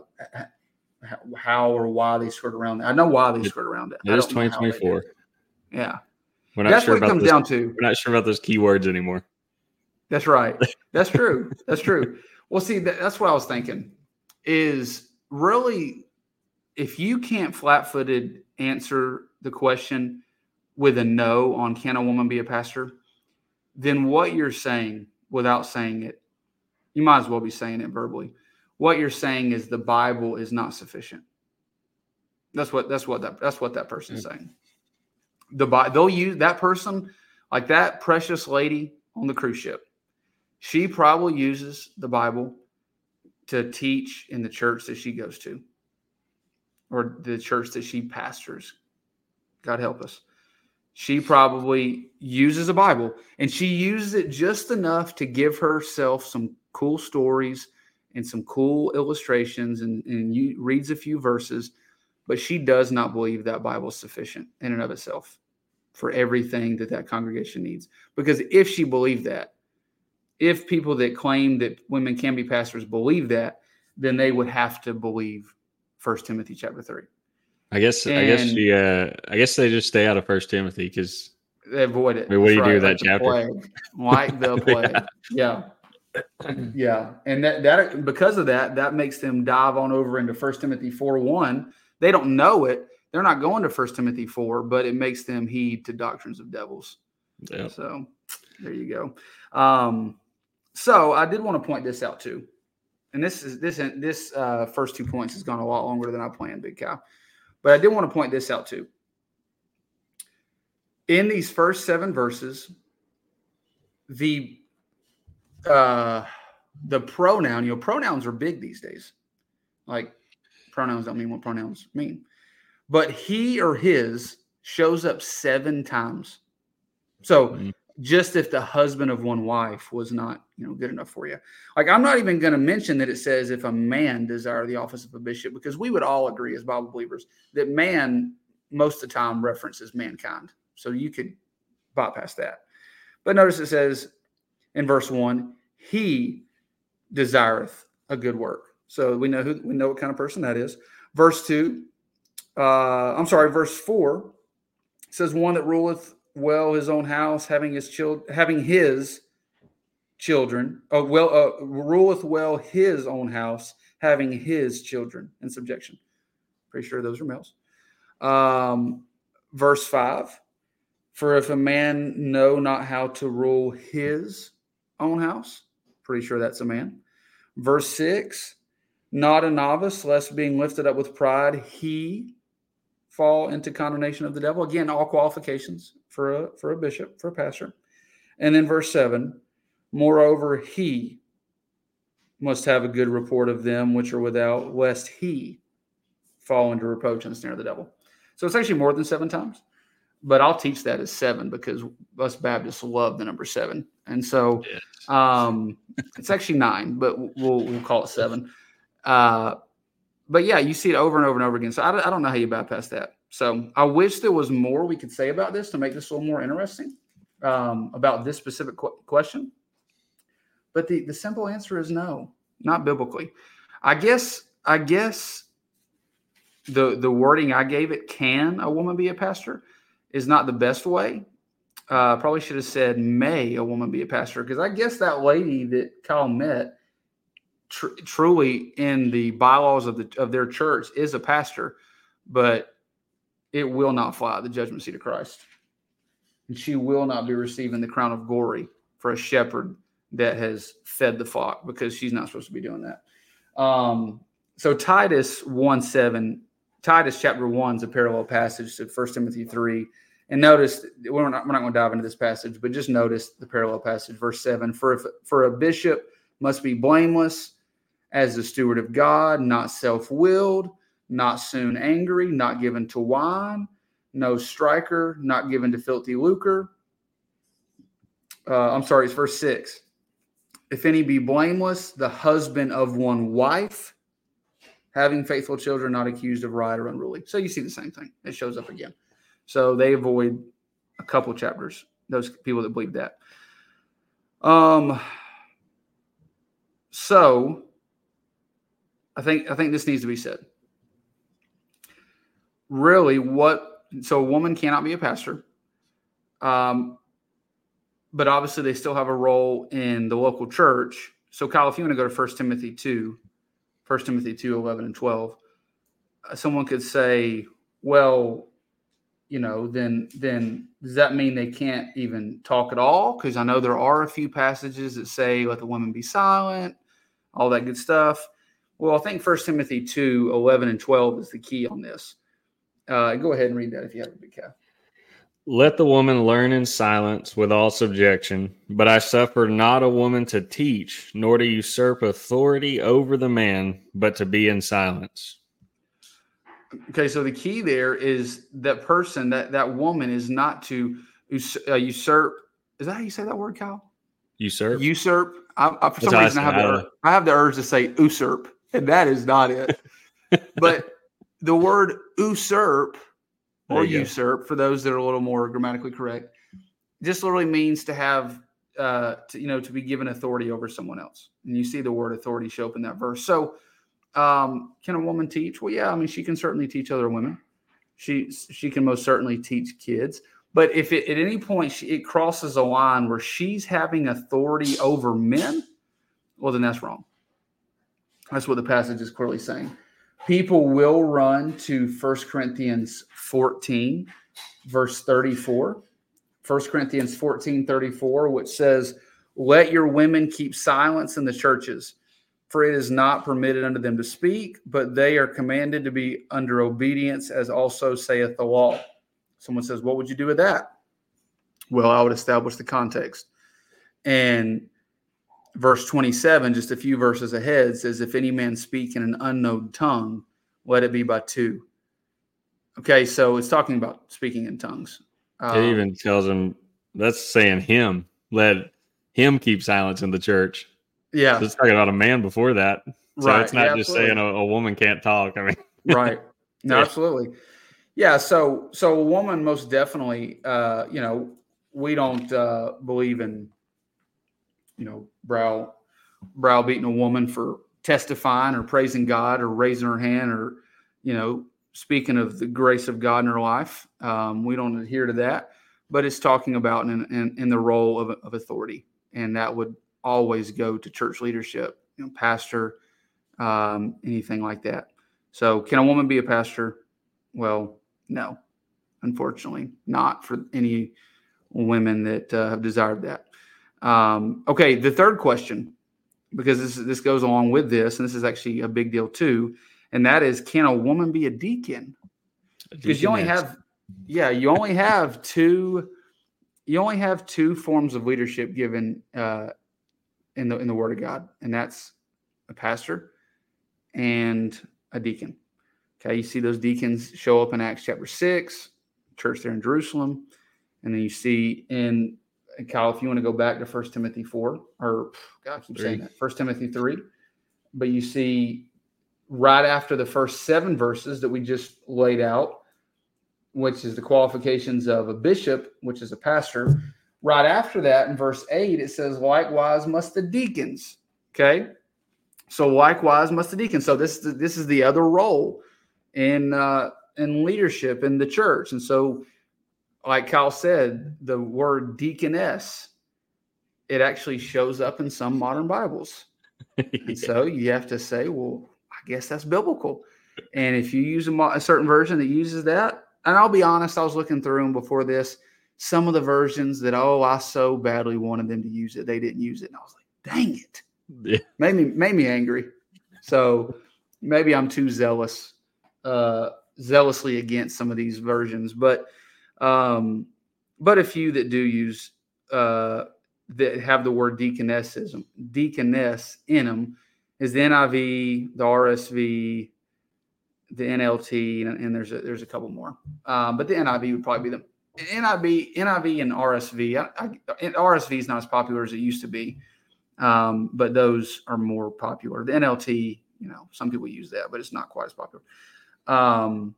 [SPEAKER 2] how or why they skirt around that. I know why they skirt around it.
[SPEAKER 1] It is twenty twenty-four.
[SPEAKER 2] Yeah.
[SPEAKER 1] We're not
[SPEAKER 2] That's
[SPEAKER 1] sure
[SPEAKER 2] what it
[SPEAKER 1] about
[SPEAKER 2] comes
[SPEAKER 1] those,
[SPEAKER 2] down to.
[SPEAKER 1] We're not sure about those keywords anymore.
[SPEAKER 2] That's right. That's true. That's true. Well, see, that, that's what I was thinking is really, if you can't flat-footed answer the question, with a no on can a woman be a pastor, then what you're saying without saying it, you might as well be saying it verbally. What you're saying is the Bible is not sufficient. That's what that's what that that's what that person's saying. The they'll use that person, like that precious lady on the cruise ship. She probably uses the Bible to teach in the church that she goes to, or the church that she pastors. God help us. She probably uses a Bible, and she uses it just enough to give herself some cool stories and some cool illustrations, and, and you, reads a few verses, but she does not believe that Bible is sufficient in and of itself for everything that that congregation needs. Because if she believed that, if people that claim that women can be pastors believe that, then they would have to believe First Timothy chapter three.
[SPEAKER 1] I guess and I guess she uh, I guess they just stay out of First Timothy because
[SPEAKER 2] they avoid it.
[SPEAKER 1] I mean, what do you right, do with
[SPEAKER 2] like
[SPEAKER 1] that chapter?
[SPEAKER 2] Plague, like the plague. yeah. yeah. Yeah. And that that because of that, that makes them dive on over into First Timothy four one. They don't know it. They're not going to First Timothy four, but it makes them heed to doctrines of devils. Yep. So there you go. Um, so I did want to point this out too. And this is this this uh, first two points has gone a lot longer than I planned, Big Cow. But I did want to point this out too. In these first seven verses, the uh, the pronoun, you know, pronouns are big these days. Like pronouns don't mean what pronouns mean. But he or his shows up seven times. So mm-hmm. just if the husband of one wife was not, you know, good enough for you. Like, I'm not even going to mention that it says if a man desire the office of a bishop, because we would all agree as Bible believers that man most of the time references mankind. So you could bypass that. But notice it says in verse one, he desireth a good work. So we know who we know what kind of person that is. Verse two, uh, I'm sorry, verse four says one that ruleth well his own house, having his child, having his children, uh, well, uh, ruleth well his own house, having his children in subjection. Pretty sure those are males. Um, verse five, for if a man know not how to rule his own house, pretty sure that's a man. Verse six, not a novice, lest being lifted up with pride, he fall into condemnation of the devil. Again, all qualifications for a for a bishop, for a pastor. And then verse seven, moreover, he must have a good report of them which are without, lest he fall into reproach and the snare of the devil. So it's actually more than seven times, but I'll teach that as seven because us Baptists love the number seven. And so um, it's actually nine, but we'll we'll call it seven. Uh, but yeah, you see it over and over and over again. So I, I don't know how you bypass that. So I wish there was more we could say about this to make this a little more interesting um, about this specific qu- question. But the, the simple answer is no, not biblically. I guess I guess the the wording I gave it, can a woman be a pastor, is not the best way. Uh, probably should have said, may a woman be a pastor? Because I guess that lady that Kyle met tr- truly in the bylaws of the of their church is a pastor, but it will not fly at the judgment seat of Christ. And she will not be receiving the crown of glory for a shepherd that has fed the flock, because she's not supposed to be doing that. Um, so Titus one seven, Titus chapter one is a parallel passage to First Timothy three. And notice, we're not, we're not going to dive into this passage, but just notice the parallel passage, verse seven. For, if, for a bishop must be blameless as the steward of God, not self-willed, not soon angry, not given to wine, no striker, not given to filthy lucre. Uh, I'm sorry, it's verse six. If any be blameless, the husband of one wife, having faithful children, not accused of riot or unruly. So you see the same thing. It shows up again. So they avoid a couple chapters, those people that believe that. Um. So I think I think this needs to be said. Really, what? So a woman cannot be a pastor, um, but obviously they still have a role in the local church. So Kyle, if you want to go to First Timothy two, First Timothy two, eleven and twelve, uh, someone could say, well, you know, then then does that mean they can't even talk at all? Because I know there are a few passages that say let the women be silent, all that good stuff. Well, I think First Timothy two, eleven and twelve is the key on this. Uh, go ahead and read that if you have a big calf.
[SPEAKER 1] Let the woman learn in silence with all subjection, but I suffer not a woman to teach, nor to usurp authority over the man, but to be in silence.
[SPEAKER 2] Okay, so the key there is that person, that, that woman is not to us- uh, usurp. Is that how you say that word, Kyle?
[SPEAKER 1] Usurp?
[SPEAKER 2] Usurp. I, I, for some
[SPEAKER 1] That's
[SPEAKER 2] reason, I have, the, ur- I have the urge to say usurp, and that is not it. But the word usurp or usurp, go. For those that are a little more grammatically correct, just literally means to have, uh, to, you know, to be given authority over someone else. And you see the word authority show up in that verse. So, um, can a woman teach? Well, yeah, I mean, she can certainly teach other women. She she can most certainly teach kids. But if it, at any point she, it crosses a line where she's having authority over men, well, then that's wrong. That's what the passage is clearly saying. People will run to First Corinthians fourteen, verse thirty-four. First Corinthians fourteen, thirty-four, which says, let your women keep silence in the churches, for it is not permitted unto them to speak, but they are commanded to be under obedience, as also saith the law. Someone says, what would you do with that? Well, I would establish the context. And verse twenty-seven, just a few verses ahead, says, if any man speak in an unknown tongue, let it be by two. Okay, so it's talking about speaking in tongues.
[SPEAKER 1] Um, it even tells him, that's saying him, let him keep silence in the church.
[SPEAKER 2] Yeah.
[SPEAKER 1] So it's talking about a man before that. So
[SPEAKER 2] right.
[SPEAKER 1] it's not
[SPEAKER 2] yeah,
[SPEAKER 1] just
[SPEAKER 2] absolutely.
[SPEAKER 1] saying a, a woman can't talk. I mean,
[SPEAKER 2] right. No,
[SPEAKER 1] yeah.
[SPEAKER 2] absolutely. Yeah. So, so a woman most definitely, uh, you know, we don't uh, believe in, you know, brow, browbeating a woman for testifying or praising God or raising her hand or, you know, speaking of the grace of God in her life. Um, we don't adhere to that, but it's talking about in, in, in the role of, of authority. And that would always go to church leadership, you know, pastor, um, anything like that. So can a woman be a pastor? Well, no, unfortunately not for any women that uh, have desired that. Um, okay. The third question, because this, this goes along with this, and this is actually a big deal too. And that is, can a woman be a deacon? Because you only have, yeah, you only have two, you only have two forms of leadership given uh, in the in the Word of God, and that's a pastor and a deacon. Okay, you see those deacons show up in Acts chapter six, church there in Jerusalem, and then you see in Kyle, if you want to go back to First Timothy four, or God, I keep three. saying that First Timothy three, but you see right after the first seven verses that we just laid out, which is the qualifications of a bishop, which is a pastor. Right after that, in verse eight, it says, likewise must the deacons. Okay. So likewise must the deacons. So this, this is the other role in, uh, in leadership in the church. And so, like Kyle said, the word deaconess, it actually shows up in some modern Bibles. yeah. And so you have to say, well, I guess that's biblical. And if you use a, a certain version that uses that, and I'll be honest, I was looking through them before this, some of the versions that, oh, I so badly wanted them to use it, they didn't use it. And I was like, dang it. Yeah. Made me, made me angry. So maybe I'm too zealous, uh, zealously against some of these versions. But um, but a few that do use, uh, that have the word deaconessism, deaconess in them, is the N I V, the R S V, the N L T, and, and there's a, there's a couple more. Um, but the N I V would probably be the N I V, N I V and R S V. I, I, R S V is not as popular as it used to be, um, but those are more popular. The N L T, you know, some people use that, but it's not quite as popular. Um,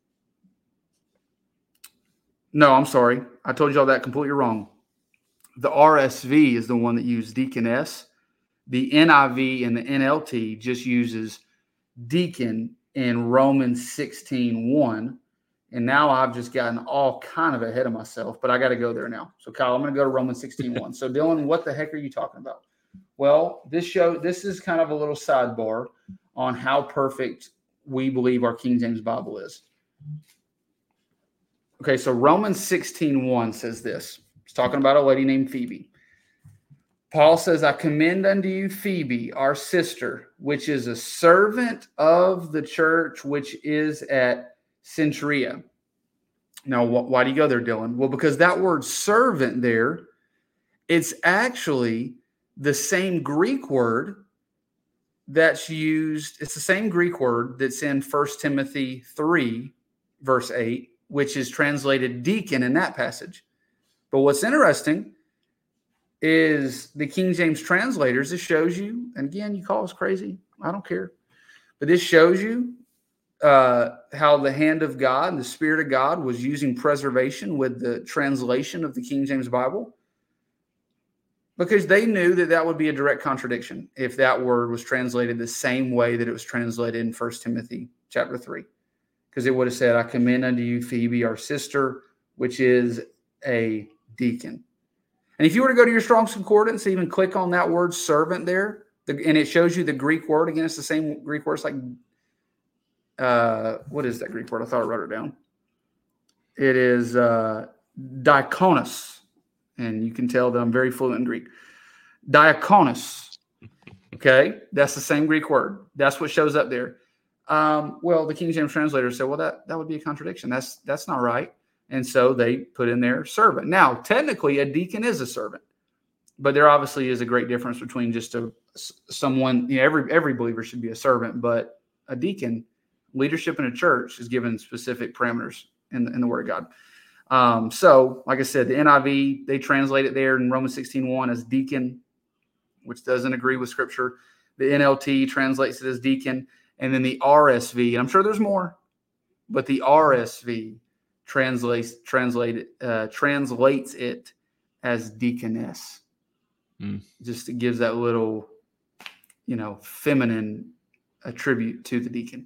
[SPEAKER 2] no, I'm sorry. I told you all that completely wrong. The R S V is the one that used deaconess. The N I V and the N L T just uses deacon in Romans sixteen one. And now I've just gotten all kind of ahead of myself, but I got to go there now. So Kyle, I'm going to go to Romans sixteen one. So Dylan, what the heck are you talking about? Well, this show, this is kind of a little sidebar on how perfect we believe our King James Bible is. Okay, so Romans sixteen one says this. It's talking about a lady named Phoebe. Paul says, I commend unto you Phoebe, our sister, which is a servant of the church, which is at Cenchrea. Now, wh- why do you go there, Dylan? Well, because that word servant there, it's actually the same Greek word that's used. It's the same Greek word that's in First Timothy three, verse eight, which is translated deacon in that passage. But what's interesting is the King James translators, this shows you, and again, you call us crazy, I don't care, but this shows you uh, how the hand of God and the Spirit of God was using preservation with the translation of the King James Bible, because they knew that that would be a direct contradiction if that word was translated the same way that it was translated in First Timothy chapter three, because it would have said, I commend unto you Phoebe, our sister, which is a deacon. And if you were to go to your Strong's Concordance, even click on that word servant there, the, and it shows you the Greek word. Again, it's the same Greek word. It's like, uh, what is that Greek word? I thought I wrote it down. It is uh, diakonos. And you can tell that I'm very fluent in Greek. Diakonos. Okay? That's the same Greek word. That's what shows up there. Um, well, the King James translator said, well, that, that would be a contradiction. That's, that's not right. And so they put in their servant. Now, technically, a deacon is a servant, but there obviously is a great difference between just a someone. You know, every every believer should be a servant, but a deacon, leadership in a church, is given specific parameters in the, in the Word of God. Um, so, like I said, the N I V, they translate it there in Romans sixteen one as deacon, which doesn't agree with Scripture. The N L T translates it as deacon, and then the R S V, and I'm sure there's more, but the R S V translates translate uh, translates it as deaconess. Mm. Just it gives that little, you know, feminine attribute to the deacon.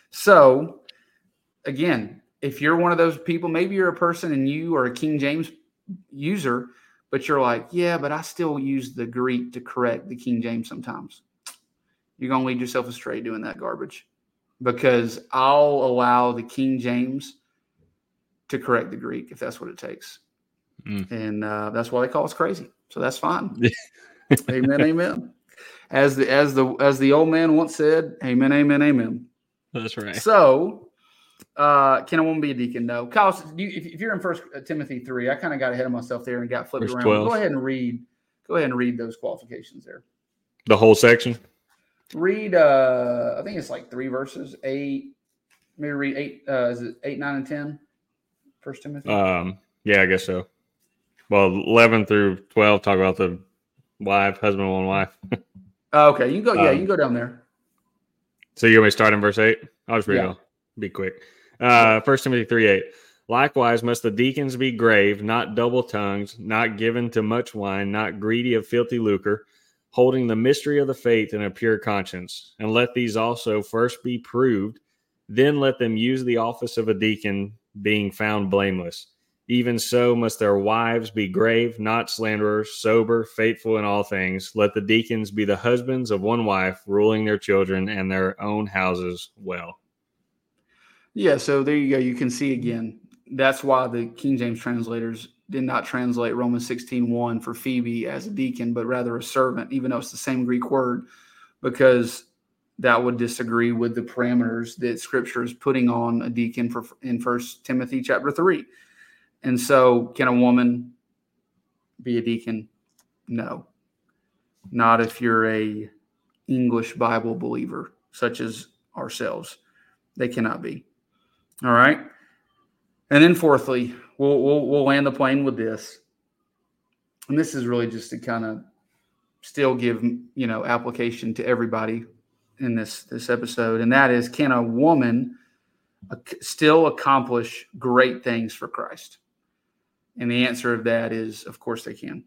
[SPEAKER 2] So, again, if you're one of those people, maybe you're a person and you are a King James user, but you're like, yeah, but I still use the Greek to correct the King James sometimes. You're going to lead yourself astray doing that garbage, because I'll allow the King James to correct the Greek if that's what it takes. Mm. And uh, that's why they call us crazy. So that's fine. Amen, amen. As the as the as the old man once said, amen, amen, amen.
[SPEAKER 1] That's right.
[SPEAKER 2] So uh, can a woman be a deacon? No. Kyle, you, if, if you're in First Timothy three, I kind of got ahead of myself there and got flipped Verse around. twelve. Go ahead and read. Go ahead and read those qualifications there.
[SPEAKER 1] The whole section.
[SPEAKER 2] Read. Uh, I think it's like three verses. Eight. Maybe read eight. Uh, is it eight, nine, and ten? First Timothy?
[SPEAKER 1] Um, yeah, I guess so. Well, eleven through twelve talk about the wife, husband, one wife.
[SPEAKER 2] Oh, okay, you can go. Yeah,
[SPEAKER 1] um,
[SPEAKER 2] you can go down there.
[SPEAKER 1] So you want me to start in verse eight? I'll just read yeah. it all. Be quick. Uh, First Timothy three eight. Likewise, must the deacons be grave, not double-tongued, not given to much wine, not greedy of filthy lucre, holding the mystery of the faith in a pure conscience. And let these also first be proved, then let them use the office of a deacon, being found blameless. Even so must their wives be grave, not slanderers, sober, faithful in all things. Let the deacons be the husbands of one wife, ruling their children and their own houses well.
[SPEAKER 2] Yeah, so there you go. You can see again. That's why the King James translators did not translate Romans sixteen one for Phoebe as a deacon, but rather a servant, even though it's the same Greek word, because that would disagree with the parameters that Scripture is putting on a deacon for in First Timothy chapter three. And so, can a woman be a deacon? No, not if you're a English Bible believer, such as ourselves. They cannot be. All right. And then, fourthly, we'll we'll, we'll land the plane with this, and this is really just to kind of still give you know application to everybody in this this episode, and that is, can a woman still accomplish great things for Christ? And the answer of that is, of course, they can.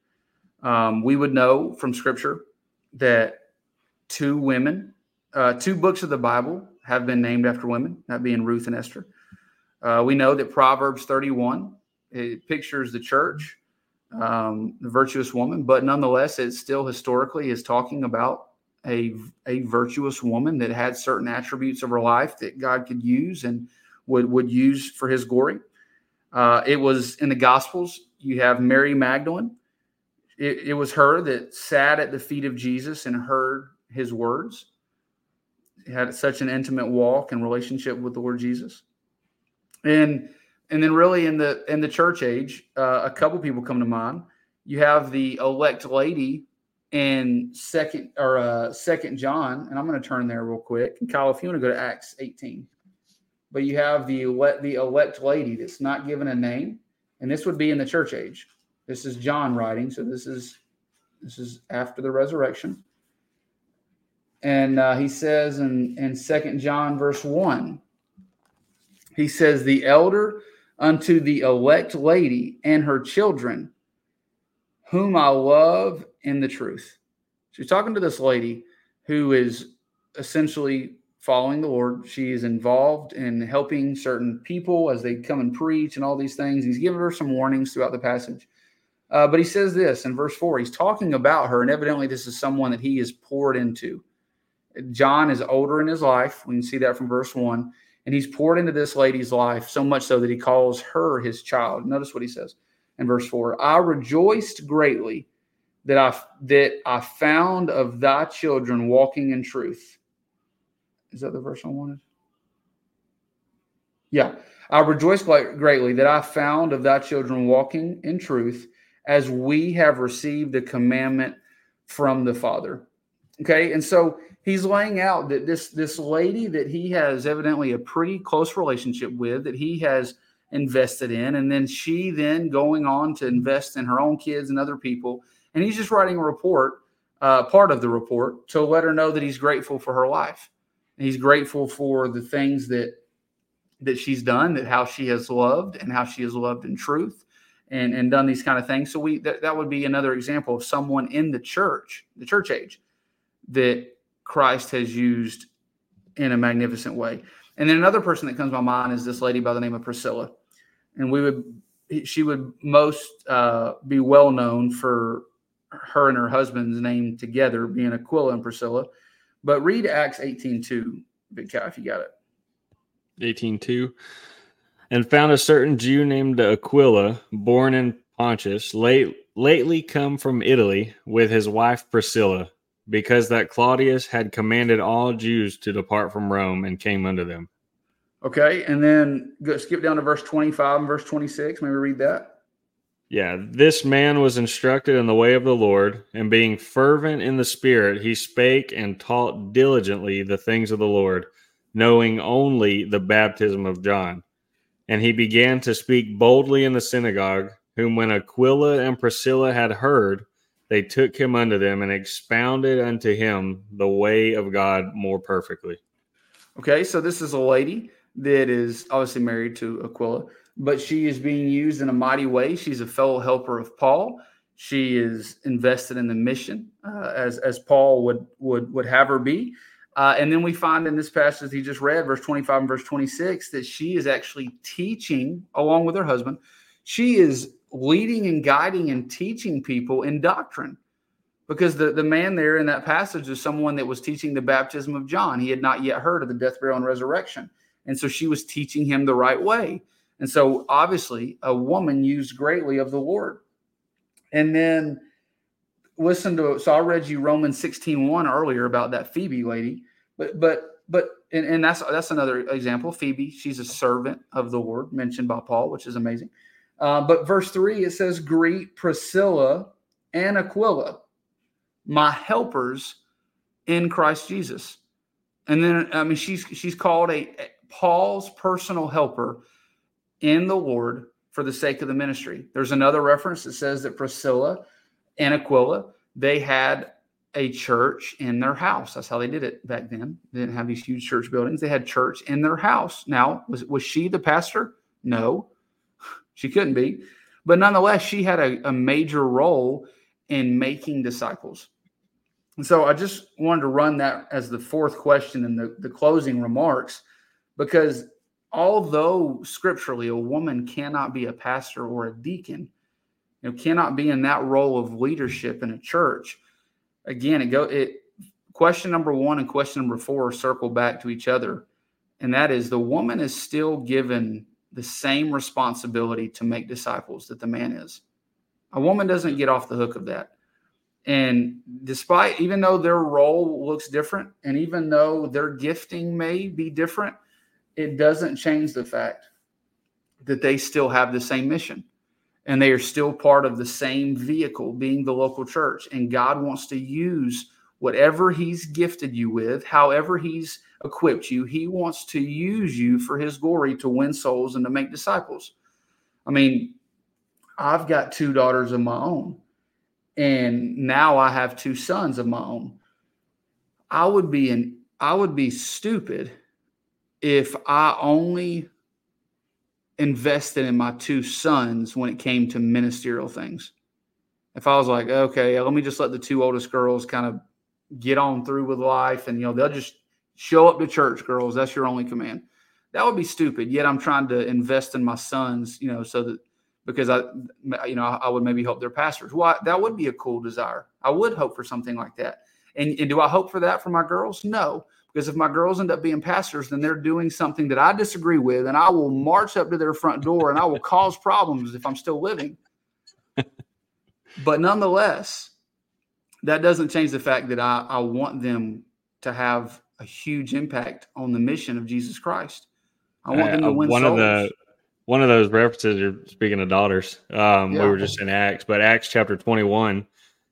[SPEAKER 2] Um, we would know from Scripture that two women, uh, two books of the Bible have been named after women, that being Ruth and Esther. Uh, we know that Proverbs thirty-one, it pictures the church, um, the virtuous woman, but nonetheless, it still historically is talking about a, a virtuous woman that had certain attributes of her life that God could use and would, would use for his glory. Uh, it was in the Gospels. You have Mary Magdalene. It, it was her that sat at the feet of Jesus and heard his words. It had such an intimate walk and relationship with the Lord Jesus. And and then really in the in the church age, uh, a couple people come to mind. You have the elect lady in second or uh, second John, and I'm going to turn there real quick. And Kyle, if you want to go to Acts eighteen, but you have the elect, the elect lady that's not given a name, and this would be in the church age. This is John writing, so this is this is after the resurrection, and uh, he says in in second John verse one, he says, "The elder unto the elect lady and her children, whom I love in the truth." She's talking to this lady who is essentially following the Lord. She is involved in helping certain people as they come and preach and all these things. He's given her some warnings throughout the passage. Uh, but he says this in verse four. He's talking about her, and evidently this is someone that he is poured into. John is older in his life. We can see that from verse one. And he's poured into this lady's life so much so that he calls her his child. Notice what he says in verse four. "I rejoiced greatly that I, that I found of thy children walking in truth." Is that the verse I wanted? Yeah. "I rejoiced greatly that I found of thy children walking in truth, as we have received the commandment from the Father." Okay. And so he's laying out that this, this lady that he has evidently a pretty close relationship with, that he has invested in, and then she then going on to invest in her own kids and other people. And he's just writing a report, uh, part of the report, to let her know that he's grateful for her life. And he's grateful for the things that that she's done, that how she has loved and how she has loved in truth and, and done these kind of things. So we that, that would be another example of someone in the church, the church age, that Christ has used in a magnificent way. And then another person that comes to my mind is this lady by the name of Priscilla. And we would, she would most uh, be well known for her and her husband's name together being Aquila and Priscilla. But read Acts eighteen two, Big Cat, if you got it.
[SPEAKER 1] eighteen two. "And found a certain Jew named Aquila, born in Pontus, late, lately come from Italy, with his wife Priscilla, because that Claudius had commanded all Jews to depart from Rome, and came unto them."
[SPEAKER 2] Okay, and then go, skip down to verse twenty-five and verse twenty-six. Maybe read that.
[SPEAKER 1] Yeah, "This man was instructed in the way of the Lord, and being fervent in the Spirit, he spake and taught diligently the things of the Lord, knowing only the baptism of John. And he began to speak boldly in the synagogue, whom when Aquila and Priscilla had heard, they took him unto them, and expounded unto him the way of God more perfectly."
[SPEAKER 2] Okay, so this is a lady that is obviously married to Aquila, but she is being used in a mighty way. She's a fellow helper of Paul. She is invested in the mission, uh, as as Paul would would would have her be. Uh, and then we find in this passage he just read, verse twenty-five and verse twenty-six, that she is actually teaching along with her husband. She is leading and guiding and teaching people in doctrine, because the, the man there in that passage is someone that was teaching the baptism of John. He had not yet heard of the death, burial, and resurrection. And so she was teaching him the right way. And so obviously a woman used greatly of the Lord. And then listen to, so I read you Romans sixteen one earlier about that Phoebe lady, but, but, but, and, and that's, that's another example. Phoebe, she's a servant of the Lord mentioned by Paul, which is amazing. Uh, but verse three, it says, "Greet Priscilla and Aquila, my helpers in Christ Jesus." And then, I mean, she's, she's called a, a Paul's personal helper in the Lord for the sake of the ministry. There's another reference that says that Priscilla and Aquila, they had a church in their house. That's how they did it back then. They didn't have these huge church buildings. They had church in their house. Now, was, was she the pastor? No, she couldn't be. But nonetheless, she had a, a major role in making disciples. And so I just wanted to run that as the fourth question in the, the closing remarks, because although scripturally a woman cannot be a pastor or a deacon, you know, cannot be in that role of leadership in a church, again, it go it question number one and question number four circle back to each other. And that is, the woman is still given the same responsibility to make disciples that the man is. A woman doesn't get off the hook of that. And despite, even though their role looks different, and even though their gifting may be different, it doesn't change the fact that they still have the same mission. And they are still part of the same vehicle, being the local church. And God wants to use whatever he's gifted you with, however he's equipped you. He wants to use you for his glory to win souls and to make disciples. I mean, I've got two daughters of my own, and now I have two sons of my own. I would be an, I would be stupid if I only invested in my two sons when it came to ministerial things. If I was like, okay, let me just let the two oldest girls kind of get on through with life, and, you know, they'll just show up to church, girls. That's your only command. That would be stupid. Yet I'm trying to invest in my sons, you know, so that, because I, you know, I would maybe help their pastors. Well, that would be a cool desire. I would hope for something like that. And, and do I hope for that for my girls? No. Because if my girls end up being pastors, then they're doing something that I disagree with, and I will march up to their front door and I will cause problems if I'm still living. But nonetheless, that doesn't change the fact that I, I want them to have a huge impact on the mission of Jesus Christ. I want them to win
[SPEAKER 1] one
[SPEAKER 2] souls.
[SPEAKER 1] Of the, one of those references, you're speaking of daughters, um, yeah. we were just in Acts, but Acts chapter twenty-one,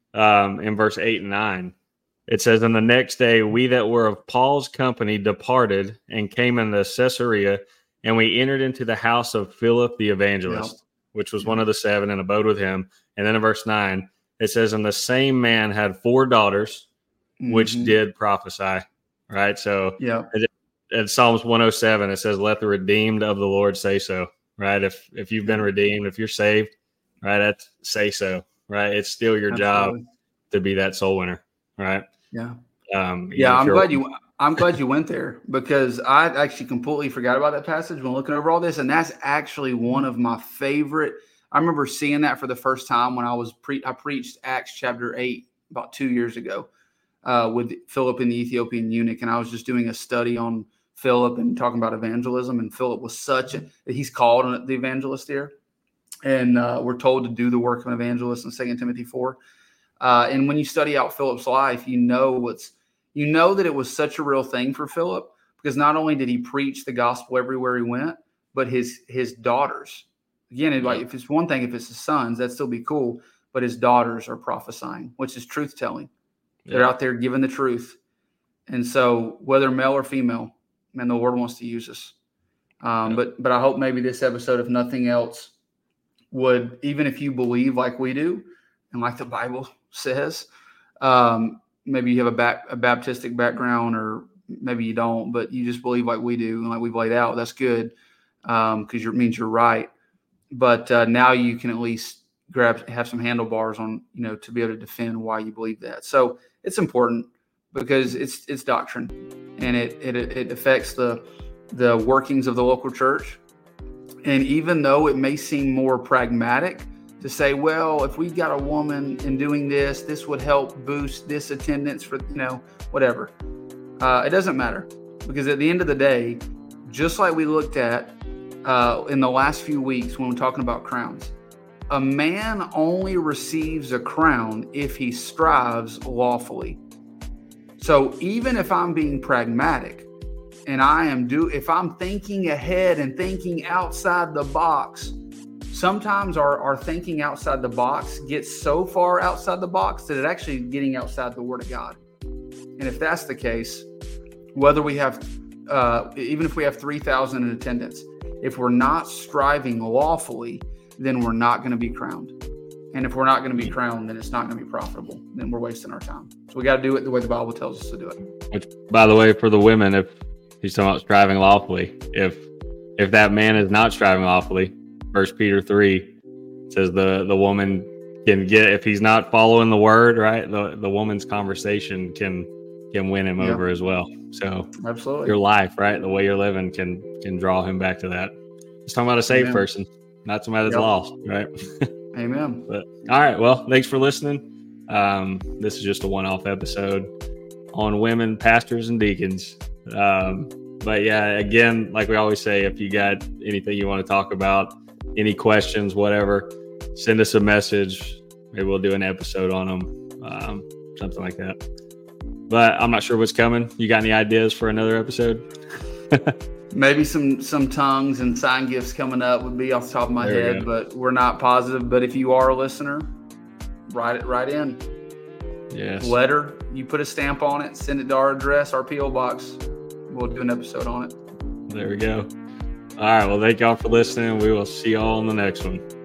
[SPEAKER 1] um, in verse eight and nine. It says, "And the next day, we that were of Paul's company departed and came into Caesarea, and we entered into the house of Philip the evangelist, yep. which was yep. one of the seven, and abode with him." And then in verse nine, it says, "And the same man had four daughters, mm-hmm. which did prophesy." Right? So
[SPEAKER 2] yeah.
[SPEAKER 1] in Psalms one oh seven, it says, "Let the redeemed of the Lord say so." Right? If if you've been redeemed, if you're saved, right, that's say so. Right? It's still your Absolutely. job to be that soul winner. Right?
[SPEAKER 2] Yeah.
[SPEAKER 1] Um,
[SPEAKER 2] yeah, I'm glad you I'm glad you went there, because I actually completely forgot about that passage when looking over all this. And that's actually one of my favorite. I remember seeing that for the first time when I was pre I preached Acts chapter eight about two years ago uh, with Philip and the Ethiopian eunuch. And I was just doing a study on Philip and talking about evangelism. And Philip was such a, he's called the evangelist here. And uh, we're told to do the work of an evangelist in Second Timothy four. Uh, and when you study out Philip's life, you know what's, you know that it was such a real thing for Philip, because not only did he preach the gospel everywhere he went, but his his daughters. Again, it, like if it's one thing, if it's his sons, that'd still be cool. But his daughters are prophesying, which is truth telling. Yeah. They're out there giving the truth, and so whether male or female, man, the Lord wants to use us. Um, yeah. But but I hope maybe this episode, if nothing else, would, even if you believe like we do, and like the Bible says, um, maybe you have a, back, a Baptistic background, or maybe you don't, but you just believe like we do and like we've laid out. That's good, because um, it means you're right. But uh, now you can at least grab, have some handlebars on, you know, to be able to defend why you believe that. So it's important, because it's it's doctrine, and it it it affects the the workings of the local church. And even though it may seem more pragmatic to say, well, if we got a woman in doing this, this would help boost this attendance for, you know, whatever. Uh, it doesn't matter, because at the end of the day, just like we looked at uh, in the last few weeks when we're talking about crowns, a man only receives a crown if he strives lawfully. So even if I'm being pragmatic and I am do, if I'm thinking ahead and thinking outside the box, sometimes our, our thinking outside the box gets so far outside the box that it actually is getting outside the Word of God. And if that's the case, whether we have, uh, even if we have three thousand in attendance, if we're not striving lawfully, then we're not going to be crowned. And if we're not going to be crowned, then it's not going to be profitable. Then we're wasting our time. So we got to do it the way the Bible tells us to do it.
[SPEAKER 1] Which, by the way, for the women, if he's talking about striving lawfully, if if that man is not striving lawfully, First Peter three says the, the woman can get, if he's not following the word, right, the, the woman's conversation can can win him yeah. over as well. So
[SPEAKER 2] absolutely,
[SPEAKER 1] your life, right, the way you're living can can draw him back to that. It's talking about a saved Amen. person, not somebody that's yep. lost, right?
[SPEAKER 2] Amen.
[SPEAKER 1] But all right, well, thanks for listening. Um, this is just a one-off episode on women, pastors, and deacons. Um, but yeah, again, like we always say, if you got anything you want to talk about, any questions, whatever, send us a message. Maybe we'll do an episode on them, um, something like that. But I'm not sure what's coming. You got any ideas for another episode?
[SPEAKER 2] Maybe some some tongues and sign gifts coming up would be off the top of my
[SPEAKER 1] There we
[SPEAKER 2] head,
[SPEAKER 1] go.
[SPEAKER 2] but we're not positive. But if you are a listener, write it right in.
[SPEAKER 1] Yes.
[SPEAKER 2] Letter, you put a stamp on it, send it to our address, our P O box. We'll do an episode on it.
[SPEAKER 1] There we go. All right. Well, thank y'all for listening. We will see y'all on the next one.